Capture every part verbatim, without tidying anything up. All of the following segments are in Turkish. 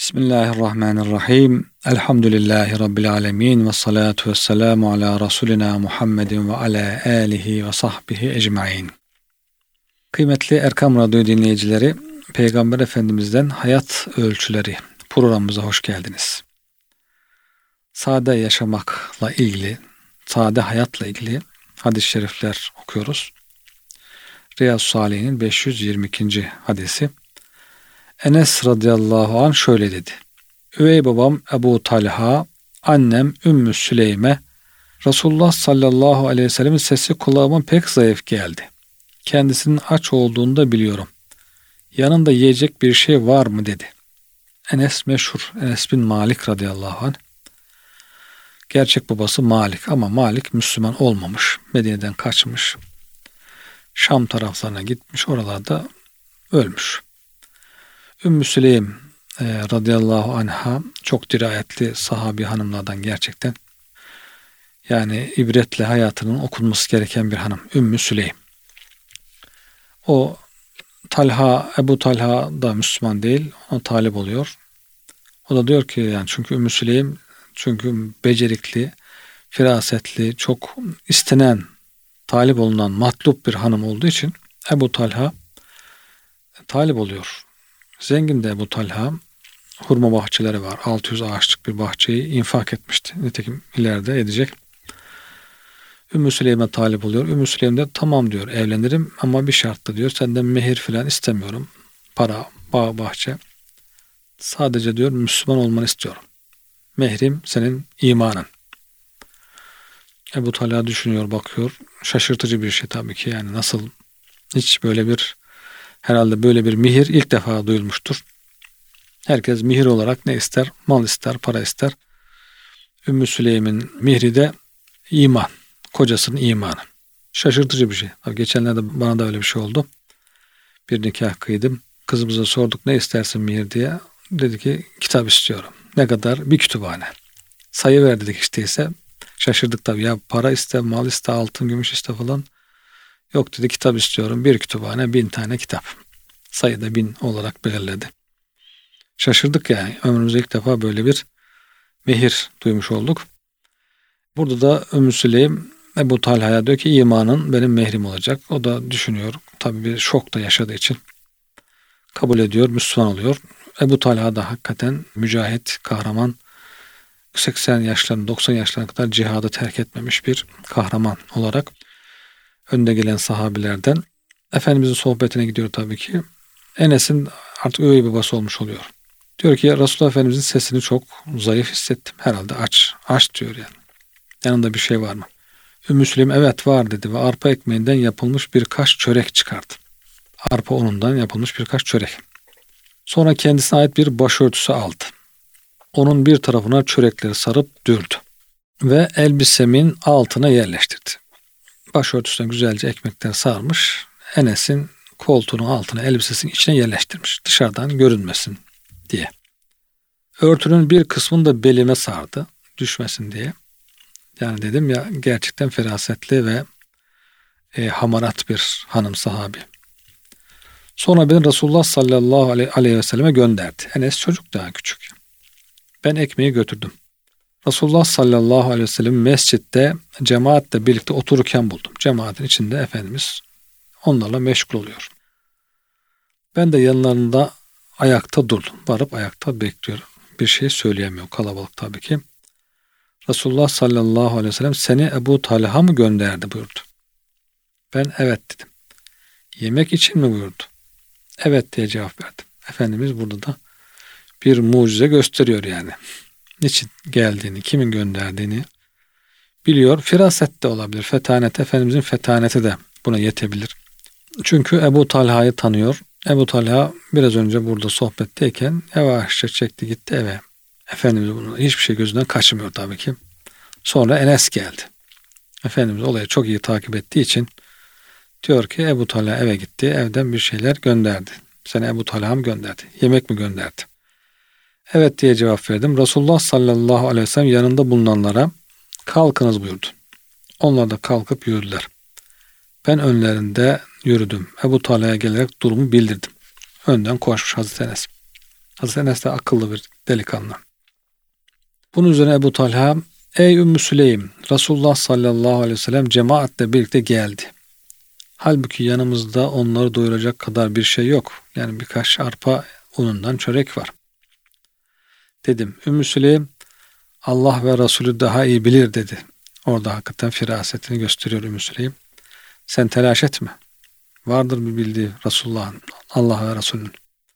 Bismillahirrahmanirrahim. Elhamdülillahi Rabbil alemin. Ve salatu ve selamu ala Resulina Muhammedin ve ala alihi ve sahbihi ecmain. Kıymetli Erkam Radyo dinleyicileri, Peygamber Efendimiz'den Hayat Ölçüleri programımıza hoş geldiniz. Sade yaşamakla ilgili, sade hayatla ilgili hadis-i şerifler okuyoruz. Riyazu Salih'in beş yüz yirmi ikinci hadisi. Enes radıyallahu anh şöyle dedi. Üvey babam Ebu Talha, annem Ümmü Süleyme, Resulullah sallallahu aleyhi ve sellemin sesi kulağıma pek zayıf geldi. Kendisinin aç olduğunu da biliyorum. Yanında yiyecek bir şey var mı dedi. Enes meşhur, Enes bin Malik radıyallahu anh. Gerçek babası Malik ama Malik Müslüman olmamış. Medine'den kaçmış. Şam taraflarına gitmiş, oralarda ölmüş. Ümmü Süleym e, radıyallahu anha çok dirayetli sahabi hanımlardan gerçekten. Yani ibretle hayatının okunması gereken bir hanım. Ümmü Süleym. O Talha, Ebu Talha da Müslüman değil. O talip oluyor. O da diyor ki yani çünkü Ümmü Süleym çünkü becerikli, firasetli, çok istenen, talip olunan, matlup bir hanım olduğu için Ebu Talha talip oluyor. Zengin de Ebu Talha, hurma bahçeleri var. altı yüz ağaçlık bir bahçeyi infak etmişti. Nitekim ileride edecek. Ümmü Süleym'e talip oluyor. Ümmü Süleym de tamam diyor, evlenirim ama bir şartla diyor. Senden mehir falan istemiyorum. Para, bağ, bahçe. Sadece diyor Müslüman olmanı istiyorum. Mehrim senin imanın. Ebu Talha düşünüyor, bakıyor. Şaşırtıcı bir şey tabii ki. Yani nasıl, hiç böyle bir, herhalde böyle bir mihir ilk defa duyulmuştur. Herkes mihir olarak ne ister? Mal ister, para ister. Ümmü Süleym'in mihri de iman. Kocasının imanı. Şaşırtıcı bir şey. Geçenlerde bana da öyle bir şey oldu. Bir nikah kıydım. Kızımıza sorduk ne istersin mihir diye. Dedi ki kitap istiyorum. Ne kadar? Bir kütüphane. Sayı ver dedik işte ise. Şaşırdık tabii ya, para iste, mal iste, altın, gümüş iste falan. Yok dedi, kitap istiyorum. Bir kütüphane, bin tane kitap. Sayıda bin olarak belirledi. Şaşırdık yani. Ömrümüzde ilk defa böyle bir mehir duymuş olduk. Burada da Ümmü Süleym Ebu Talha'ya diyor ki imanın benim mehrim olacak. O da düşünüyor. Tabii bir şokta yaşadığı için kabul ediyor, Müslüman oluyor. Ebu Talha da hakikaten mücahit, kahraman, seksen yaşlarında, doksan yaşlarına kadar cihadı terk etmemiş bir kahraman olarak önde gelen sahabilerden. Efendimizin sohbetine gidiyor tabii ki. Enes'in artık üvey babası olmuş oluyor. Diyor ki Resulullah Efendimizin sesini çok zayıf hissettim. Herhalde aç. Aç diyor yani. Yanında bir şey var mı? Ümmü Süleym evet var dedi ve arpa ekmeğinden yapılmış birkaç çörek çıkardı. Arpa unundan yapılmış birkaç çörek. Sonra kendisine ait bir başörtüsü aldı. Onun bir tarafına çörekleri sarıp dürdü. Ve elbisemin altına yerleştirdi. Başörtüsüne güzelce ekmekler sarmış. Enes'in koltuğunun altına elbisesinin içine yerleştirmiş. Dışarıdan görünmesin diye. Örtünün bir kısmını da belime sardı. Düşmesin diye. Yani dedim ya, gerçekten ferasetli ve e, hamarat bir hanım sahabi. Sonra beni Resulullah sallallahu aleyhi ve selleme gönderdi. Enes çocuk, daha küçük. Ben ekmeği götürdüm. Resulullah sallallahu aleyhi ve sellem mescitte cemaatle birlikte otururken buldum. Cemaatin içinde Efendimiz onlarla meşgul oluyor. Ben de yanlarında ayakta durdum. Varıp ayakta bekliyorum. Bir şey söyleyemiyor. Kalabalık tabii ki. Resulullah sallallahu aleyhi ve sellem seni Ebu Talha mı gönderdi buyurdu. Ben evet dedim. Yemek için mi buyurdu? Evet diye cevap verdim. Efendimiz burada da bir mucize gösteriyor yani. Niçin geldiğini, kimin gönderdiğini biliyor. Firaset de olabilir. Fetanet, Efendimizin fetaneti de buna yetebilir. Çünkü Ebu Talha'yı tanıyor. Ebu Talha biraz önce burada sohbetteyken yavaşça çekti gitti eve. Efendimiz bunu hiçbir şey gözünden kaçırmıyor tabii ki. Sonra Enes geldi. Efendimiz olayı çok iyi takip ettiği için diyor ki Ebu Talha eve gitti. Evden bir şeyler gönderdi. Seni Ebu Talha mı gönderdi? Yemek mi gönderdi? Evet diye cevap verdim. Resulullah sallallahu aleyhi ve sellem yanında bulunanlara kalkınız buyurdu. Onlar da kalkıp yürüdüler. Ben önlerinde yürüdüm. Ebu Talha'ya gelerek durumu bildirdim. Önden koşmuş Hazreti Enes. Hazreti Enes de akıllı bir delikanlı. Bunun üzerine Ebu Talha, ey Ümmü Süleym, Resulullah sallallahu aleyhi ve sellem cemaatle birlikte geldi. Halbuki yanımızda onları doyuracak kadar bir şey yok. Yani birkaç arpa unundan çörek var. Dedim. Ümmü Süleym, Allah ve Resulü daha iyi bilir dedi. Orada hakikaten firasetini gösteriyor Ümmü Süleym. Sen telaş etme. Vardır bir bildiği Resulullah'ın, Allah ve Resulünün.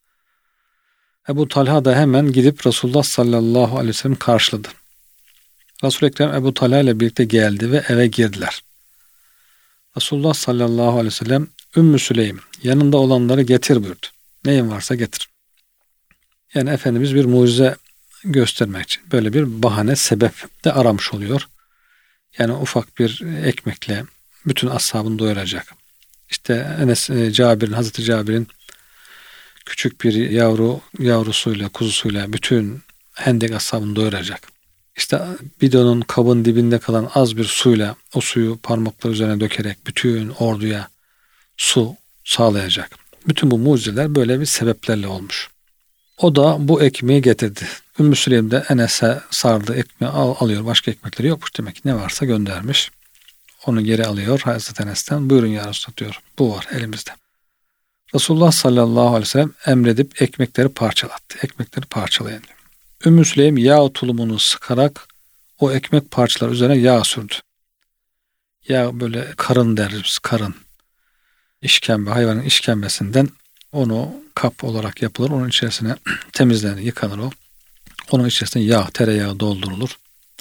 Ebu Talha da hemen gidip Resulullah sallallahu aleyhi ve sellem karşıladı. Resul-i Ekrem Ebu Talha ile birlikte geldi ve eve girdiler. Resulullah sallallahu aleyhi ve sellem, Ümmü Süleym, yanında olanları getir buyurdu. Neyin varsa getir. Yani Efendimiz bir mucize göstermek için böyle bir bahane, sebep de aramış oluyor. Yani ufak bir ekmekle bütün ashabını doyuracak. İşte Enes, Cabir'in, Hazreti Cabir'in küçük bir yavru yavrusuyla, kuzusuyla bütün Hendek ashabını doyuracak. İşte bidonun kabın dibinde kalan az bir suyla o suyu parmaklar üzerine dökerek bütün orduya su sağlayacak. Bütün bu mucizeler böyle bir sebeplerle olmuş. O da bu ekmeği getirdi. Ümmü Süleym de Enes'e sardı ekmeği al, alıyor. Başka ekmekleri yokmuş demek ki, ne varsa göndermiş. Onu geri alıyor Hazreti Enes'ten. Buyurun ya Resulullah diyor. Bu var elimizde. Resulullah sallallahu aleyhi ve sellem emredip ekmekleri parçalattı. Ekmekleri parçalayın diyor. Ümmü Süleym yağ tulumunu sıkarak o ekmek parçaları üzerine yağ sürdü. Yağ böyle karın deriz, karın. İşkembe, hayvanın işkembesinden onu kap olarak yapılır. Onun içerisine temizlenir, yıkanır o. Onun içerisine yağ, tereyağı doldurulur.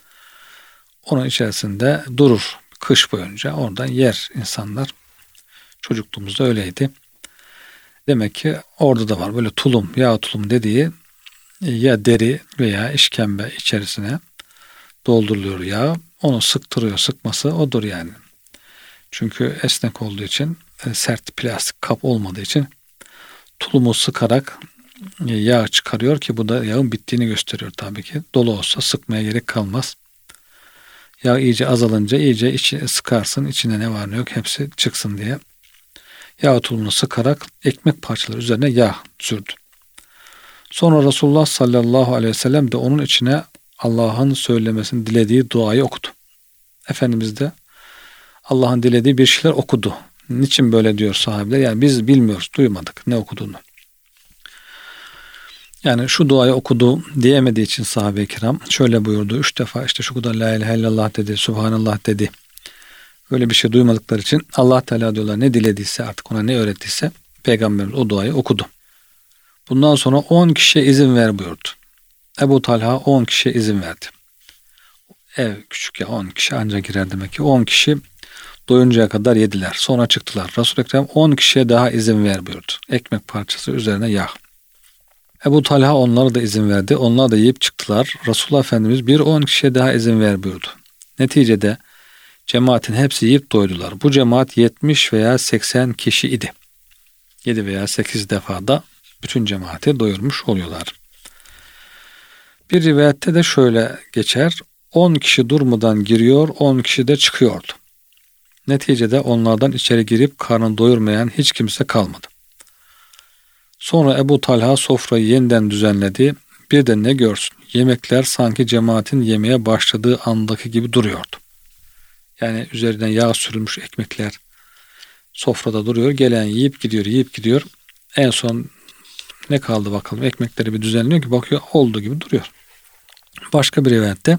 Onun içerisinde durur kış boyunca. Oradan yer insanlar. Çocukluğumuzda öyleydi. Demek ki orada da var böyle tulum, yağ tulum dediği, ya deri veya işkembe içerisine dolduruluyor yağ. Onu sıktırıyor, sıkması odur yani. Çünkü esnek olduğu için, sert plastik kap olmadığı için tulumu sıkarak yağ çıkarıyor ki bu da yağın bittiğini gösteriyor tabii ki. Dolu olsa sıkmaya gerek kalmaz. Yağ iyice azalınca iyice içi sıkarsın, içinde ne var ne yok hepsi çıksın diye. Yağ tulumunu sıkarak ekmek parçaları üzerine yağ sürdü. Sonra Resulullah sallallahu aleyhi ve sellem de onun içine Allah'ın söylemesini dilediği duayı okudu. Efendimiz de Allah'ın dilediği bir şeyler okudu. Niçin böyle diyor sahabeler? Yani biz bilmiyoruz, duymadık ne okuduğunu. Yani şu duayı okudu diyemediği için sahabe-i kiram şöyle buyurdu. Üç defa işte şu kadar la ilahe illallah dedi, subhanallah dedi. Öyle bir şey duymadıkları için Allah Teala diyorlar ne dilediyse artık ona ne öğrettiyse Peygamberimiz o duayı okudu. Bundan sonra on kişiye izin ver buyurdu. Ebu Talha on kişiye izin verdi. Ev küçük ya, on kişi ancak girer demek ki. on kişi doyuncaya kadar yediler. Sonra çıktılar. Resul-i Ekrem on kişiye daha izin ver buyurdu. Ekmek parçası üzerine yağ. Ebu Talha onlara da izin verdi. Onlar da yiyip çıktılar. Resulullah Efendimiz bir on kişiye daha izin ver buyurdu. Neticede cemaatin hepsi yiyip doydular. Bu cemaat yetmiş veya seksen kişi idi. yedi veya sekiz defada bütün cemaati doyurmuş oluyorlar. Bir rivayette de şöyle geçer. on kişi durmadan giriyor, on kişi de çıkıyordu. Neticede onlardan içeri girip karnını doyurmayan hiç kimse kalmadı. Sonra Ebu Talha sofrayı yeniden düzenledi. Bir de ne görsün, yemekler sanki cemaatin yemeye başladığı andaki gibi duruyordu. Yani üzerinden yağ sürülmüş ekmekler sofrada duruyor. Gelen yiyip gidiyor, yiyip gidiyor. En son ne kaldı bakalım, ekmekleri bir düzenliyor ki bakıyor olduğu gibi duruyor. Başka bir rivayette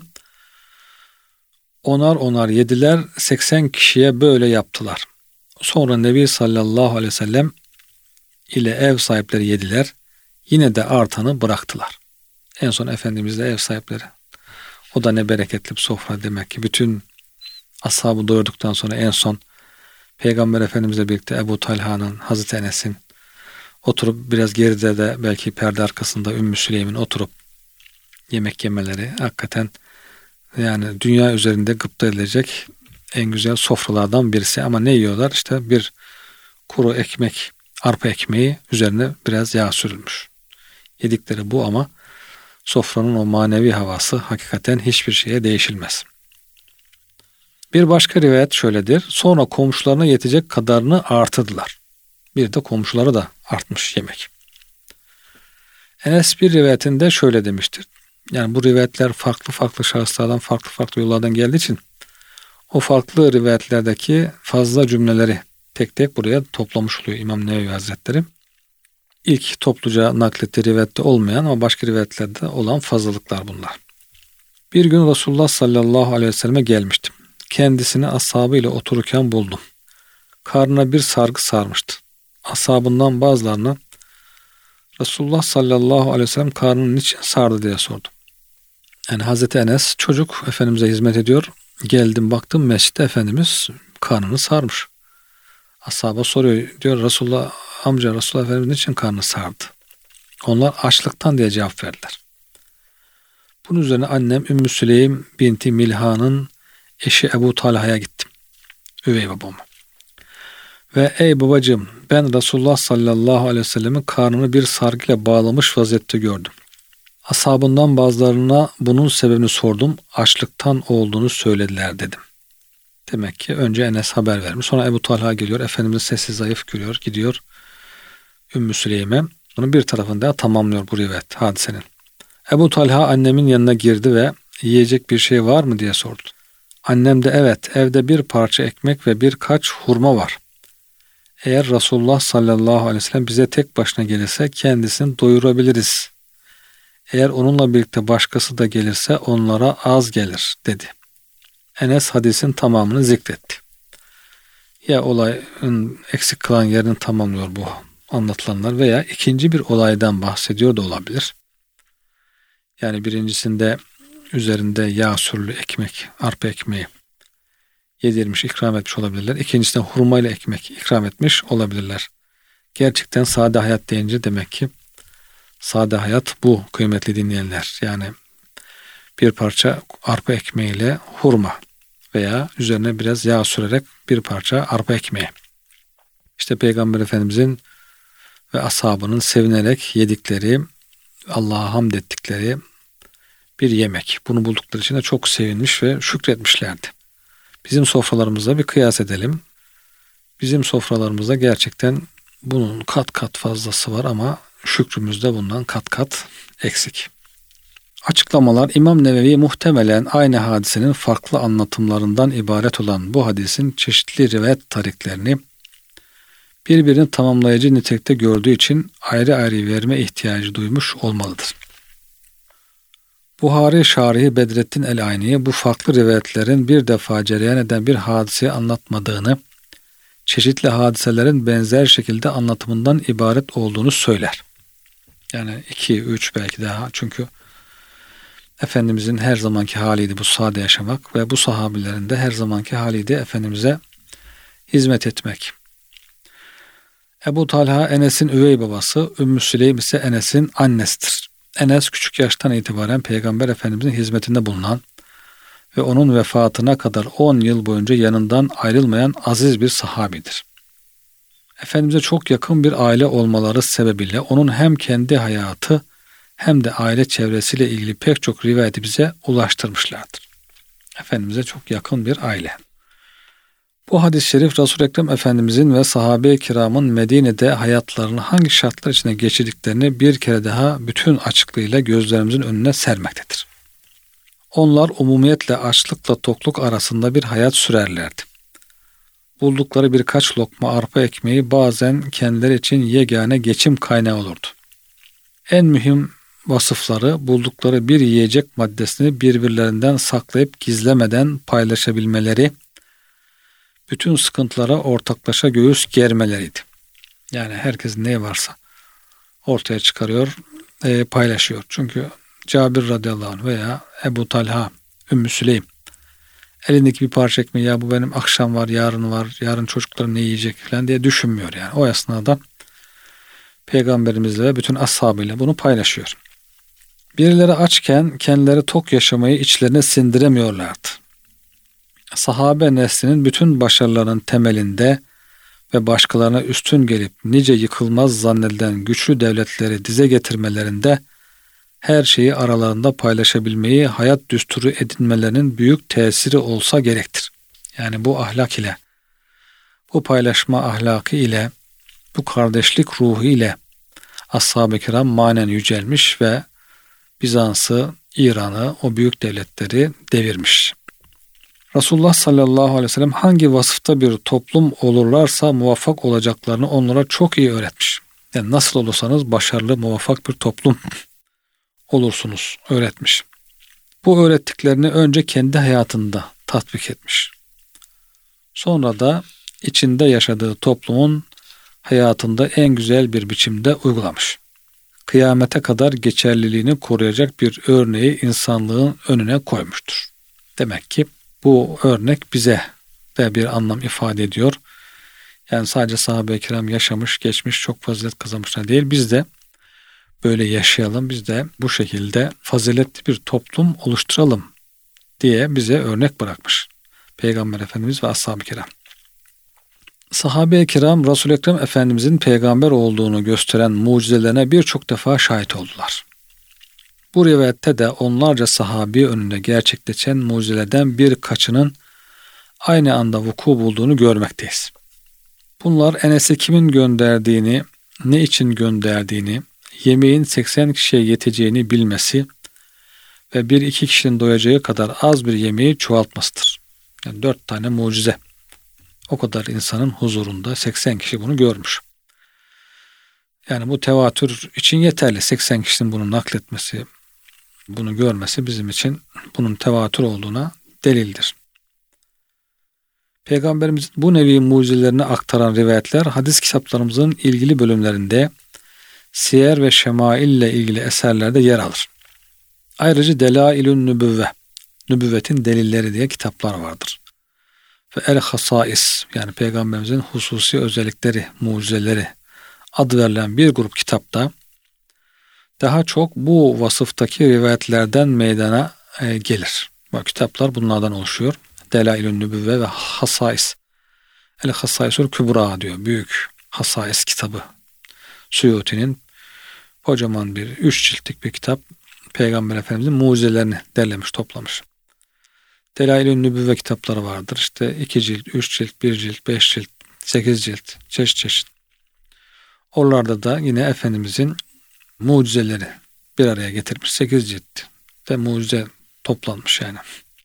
onar onar yediler, seksen kişiye böyle yaptılar. Sonra Nebi sallallahu aleyhi ve sellem ile ev sahipleri yediler. Yine de artanı bıraktılar. En son Efendimiz de ev sahipleri. O da ne bereketli bir sofra demek ki. Bütün ashabı doyurduktan sonra en son Peygamber Efendimizle birlikte Ebu Talha'nın, Hazreti Enes'in oturup biraz geride de belki perde arkasında Ümmü Süleym'in oturup yemek yemeleri hakikaten yani dünya üzerinde gıpta edilecek en güzel sofralardan birisi. Ama ne yiyorlar? İşte bir kuru ekmek, arpa ekmeği üzerine biraz yağ sürülmüş. Yedikleri bu ama sofranın o manevi havası hakikaten hiçbir şeye değişilmez. Bir başka rivayet şöyledir. Sonra komşularına yetecek kadarını artırdılar. Bir de komşulara da artmış yemek. Enes bir rivayetinde şöyle demiştir. Yani bu rivayetler farklı farklı şahıslardan, farklı farklı yollardan geldiği için o farklı rivayetlerdeki fazla cümleleri tek tek buraya toplamış oluyor İmam Nevevi Hazretleri. İlk topluca naklettiği rivayette olmayan ama başka rivayetlerde olan fazlalıklar bunlar. Bir gün Resulullah sallallahu aleyhi ve selleme gelmiştim. Kendisini ashabıyla otururken buldum. Karnına bir sargı sarmıştı. Ashabından bazılarına Resulullah sallallahu aleyhi ve sellem karnını niçin sardı diye sordu. Yani Hazreti Enes çocuk Efendimiz'e hizmet ediyor. Geldim baktım mescitte Efendimiz karnını sarmış. Ashaba soruyor, diyor Resulullah amca Resulullah Efendimiz niçin karnını sardı? Onlar açlıktan diye cevap verdiler. Bunun üzerine annem Ümmü Süleym binti Milhan'ın eşi Ebu Talha'ya gittim. Üvey babama. Ve ey babacığım ben Resulullah sallallahu aleyhi ve sellemin karnını bir sargıyla bağlamış vaziyette gördüm. Ashabından bazılarına bunun sebebini sordum. Açlıktan olduğunu söylediler dedim. Demek ki önce Enes haber vermiş. Sonra Ebu Talha geliyor. Efendimizin sesi zayıf görüyor. Gidiyor Ümmü Süleym'e. Bunun bir tarafını daha tamamlıyor bu rivayet hadisenin. Ebu Talha annemin yanına girdi ve yiyecek bir şey var mı diye sordu. Annem de evet evde bir parça ekmek ve birkaç hurma var. Eğer Resulullah sallallahu aleyhi ve sellem bize tek başına gelirse kendisini doyurabiliriz. Eğer onunla birlikte başkası da gelirse onlara az gelir dedi. Enes hadisin tamamını zikretti. Ya olayın eksik kalan yerini tamamlıyor bu anlatılanlar veya ikinci bir olaydan bahsediyor da olabilir. Yani birincisinde üzerinde yağ sürülü ekmek, arpa ekmeği yedirmiş, ikram etmiş olabilirler. İkincisinde hurmayla ekmek ikram etmiş olabilirler. Gerçekten sade hayat deyince demek ki sade hayat bu kıymetli dinleyenler. Yani bir parça arpa ekmeğiyle hurma veya üzerine biraz yağ sürerek bir parça arpa ekmeği. İşte Peygamber Efendimizin ve ashabının sevinerek yedikleri, Allah'a hamd ettikleri bir yemek. Bunu buldukları için de çok sevinmiş ve şükretmişlerdi. Bizim sofralarımızla bir kıyas edelim. Bizim sofralarımızda gerçekten bunun kat kat fazlası var ama şükrümüzde bundan kat kat eksik. Açıklamalar İmam Nevevi muhtemelen aynı hadisenin farklı anlatımlarından ibaret olan bu hadisin çeşitli rivayet tariklerini birbirini tamamlayıcı nitelikte gördüğü için ayrı ayrı verme ihtiyacı duymuş olmalıdır. Buhari Şarihi Bedrettin el-Ayni bu farklı rivayetlerin bir defa cereyan eden bir hadiseyi anlatmadığını, çeşitli hadiselerin benzer şekilde anlatımından ibaret olduğunu söyler. Yani iki, üç belki daha çünkü Efendimizin her zamanki haliydi bu sade yaşamak ve bu sahabilerin de her zamanki haliydi Efendimiz'e hizmet etmek. Ebu Talha Enes'in üvey babası, Ümmü Süleym ise Enes'in annesidir. Enes küçük yaştan itibaren Peygamber Efendimizin hizmetinde bulunan ve onun vefatına kadar on yıl boyunca yanından ayrılmayan aziz bir sahabidir. Efendimiz'e çok yakın bir aile olmaları sebebiyle onun hem kendi hayatı hem de aile çevresiyle ilgili pek çok rivayeti bize ulaştırmışlardır. Efendimiz'e çok yakın bir aile. Bu hadis-i şerif Resul-i Ekrem Efendimizin ve sahabe-i kiramın Medine'de hayatlarını hangi şartlar içinde geçirdiklerini bir kere daha bütün açıklığıyla gözlerimizin önüne sermektedir. Onlar umumiyetle açlıkla tokluk arasında bir hayat sürerlerdi. Buldukları birkaç lokma arpa ekmeği bazen kendileri için yegane geçim kaynağı olurdu. En mühim vasıfları buldukları bir yiyecek maddesini birbirlerinden saklayıp gizlemeden paylaşabilmeleri, bütün sıkıntılara ortaklaşa göğüs germeleriydi. Yani herkes ne varsa ortaya çıkarıyor, e, paylaşıyor. Çünkü Cabir radıyallahu anh veya Ebu Talha, Ümmü Süleym elindeki bir parça ekmeği ya bu benim akşam var, yarın var, yarın çocuklar ne yiyecek falan diye düşünmüyor yani. O esnada Peygamberimizle ve bütün ashabıyla bunu paylaşıyor. Birileri açken kendileri tok yaşamayı içlerine sindiremiyorlardı. Sahabe neslinin bütün başarılarının temelinde ve başkalarına üstün gelip nice yıkılmaz zannedilen güçlü devletleri dize getirmelerinde her şeyi aralarında paylaşabilmeyi hayat düsturu edinmelerinin büyük tesiri olsa gerektir. Yani bu ahlak ile, bu paylaşma ahlakı ile, bu kardeşlik ruhu ile ashab-ı kiram manen yücelmiş ve Bizans'ı, İran'ı, o büyük devletleri devirmiş. Resulullah sallallahu aleyhi ve sellem hangi vasıfta bir toplum olurlarsa muvaffak olacaklarını onlara çok iyi öğretmiş. Yani nasıl olursanız başarılı, muvaffak bir toplum olursunuz öğretmiş. Bu öğrettiklerini önce kendi hayatında tatbik etmiş. Sonra da içinde yaşadığı toplumun hayatında en güzel bir biçimde uygulamış. Kıyamete kadar geçerliliğini koruyacak bir örneği insanlığın önüne koymuştur. Demek ki bu örnek bize de bir anlam ifade ediyor. Yani sadece sahabe-i kiram yaşamış, geçmiş, çok fazilet kazanmışlar değil. Biz de böyle yaşayalım, biz de bu şekilde faziletli bir toplum oluşturalım diye bize örnek bırakmış Peygamber Efendimiz ve ashab-ı kiram. Sahabe-i kiram Resul-i Ekrem Efendimizin peygamber olduğunu gösteren mucizelerine birçok defa şahit oldular. Bu rivayette de onlarca sahabi önünde gerçekleşen mucizelerden birkaçının aynı anda vuku bulduğunu görmekteyiz. Bunlar Enes'e kimin gönderdiğini, ne için gönderdiğini, yemeğin seksen kişiye yeteceğini bilmesi ve bir iki kişinin doyacağı kadar az bir yemeği çoğaltmasıdır. Yani dört tane mucize. O kadar insanın huzurunda seksen kişi bunu görmüş. Yani bu tevatür için yeterli. seksen kişinin bunu nakletmesi, bunu görmesi bizim için bunun tevatür olduğuna delildir. Peygamberimizin bu nevi mucizelerini aktaran rivayetler hadis kitaplarımızın ilgili bölümlerinde siyer ve şemail ile ilgili eserlerde yer alır. Ayrıca Delailün Nübüvve, nübüvvetin delilleri diye kitaplar vardır. Ve El Hasais, yani Peygamberimizin hususi özellikleri, mucizeleri adı verilen bir grup kitapta daha çok bu vasıftaki rivayetlerden meydana e, gelir. Bu kitaplar bunlardan oluşuyor. Delailün Nübüvve ve Hasais. El Hasaisul Kübra diyor. Büyük Hasais kitabı. Suyuti'nin kocaman bir üç ciltlik bir kitap. Peygamber Efendimizin mucizelerini derlemiş, toplamış. Delailün Nübüvve kitapları vardır. İşte iki cilt, üç cilt, bir cilt, beş cilt, sekiz cilt, çeşit çeşit. Oralarda da yine Efendimizin mucizeleri bir araya getirmiş. Sekiz cilt ve mucize toplanmış yani.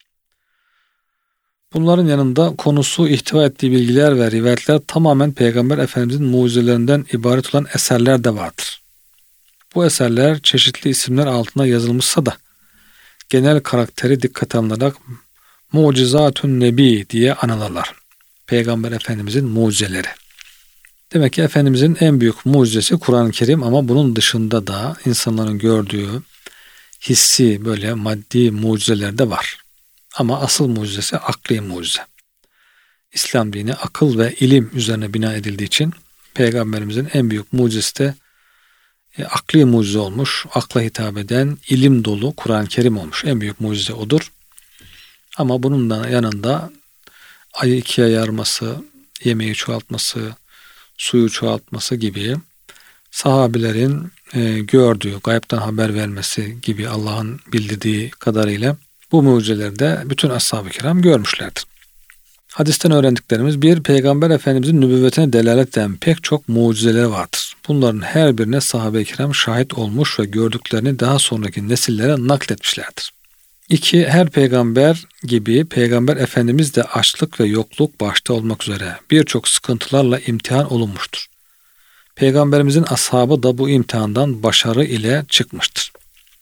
Bunların yanında konusu ihtiva ettiği bilgiler ve rivayetler tamamen Peygamber Efendimizin mucizelerinden ibaret olan eserler de vardır. Bu eserler çeşitli isimler altında yazılmışsa da genel karakteri dikkate alınarak Mucizatun Nebi diye anılırlar. Peygamber Efendimizin mucizeleri. Demek ki Efendimizin en büyük mucizesi Kur'an-ı Kerim, ama bunun dışında da insanların gördüğü hissi böyle maddi mucizeler de var. Ama asıl mucizesi akli mucize. İslam dini akıl ve ilim üzerine bina edildiği için Peygamberimizin en büyük mucizesi de e, akli mucize olmuş. Akla hitap eden, ilim dolu Kur'an-ı Kerim olmuş. En büyük mucize odur. Ama bunun da yanında ayı ikiye yarması, yemeği çoğaltması, suyu çoğaltması gibi sahabilerin e, gördüğü, gaybtan haber vermesi gibi Allah'ın bildirdiği kadarıyla bu mucizeleri de bütün ashab-ı kiram görmüşlerdir. Hadisten öğrendiklerimiz: bir, Peygamber Efendimizin nübüvvetine delalet eden pek çok mucizeleri vardır. Bunların her birine sahabe-i kiram şahit olmuş ve gördüklerini daha sonraki nesillere nakletmişlerdir. İki, her peygamber gibi Peygamber Efendimiz de açlık ve yokluk başta olmak üzere birçok sıkıntılarla imtihan olunmuştur. Peygamberimizin ashabı da bu imtihandan başarı ile çıkmıştır.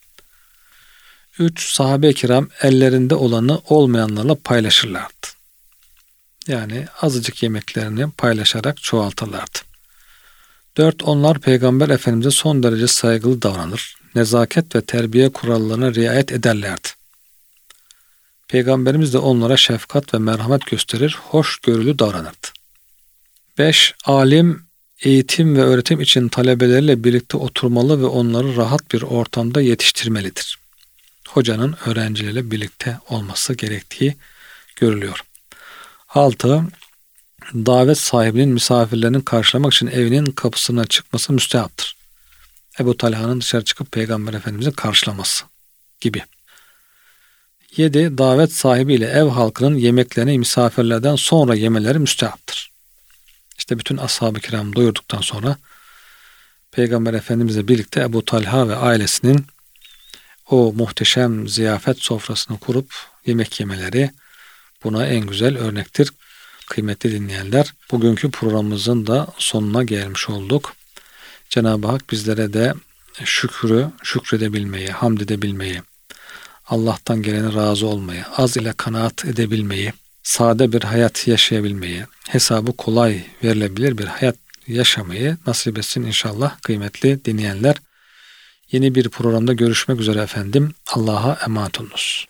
Üç, sahabe-i kiram ellerinde olanı olmayanlarla paylaşırlardı. Yani azıcık yemeklerini paylaşarak çoğaltırlardı. Dört, onlar Peygamber Efendimiz'e son derece saygılı davranır, nezaket ve terbiye kurallarına riayet ederlerdi. Peygamberimiz de onlara şefkat ve merhamet gösterir, hoşgörülü davranırdı. Beş, alim, eğitim ve öğretim için talebeleriyle birlikte oturmalı ve onları rahat bir ortamda yetiştirmelidir. Hocanın öğrencileriyle birlikte olması gerektiği görülüyor. Altı, davet sahibinin misafirlerinin karşılamak için evinin kapısına çıkması müstehaptır. Ebu Talha'nın dışarı çıkıp Peygamber Efendimiz'i karşılaması gibi. Yedi, davet sahibiyle ev halkının yemeklerini misafirlerden sonra yemeleri müstehaptır. İşte bütün ashab-ı kiram doyurduktan sonra Peygamber Efendimizle birlikte Ebu Talha ve ailesinin o muhteşem ziyafet sofrasını kurup yemek yemeleri buna en güzel örnektir. Kıymetli dinleyenler, bugünkü programımızın da sonuna gelmiş olduk. Cenab-ı Hak bizlere de şükrü, şükredebilmeyi, hamd edebilmeyi, Allah'tan gelene razı olmayı, az ile kanaat edebilmeyi, sade bir hayat yaşayabilmeyi, hesabı kolay verilebilir bir hayat yaşamayı nasip etsin inşallah kıymetli dinleyenler. Yeni bir programda görüşmek üzere efendim. Allah'a emanet olunuz.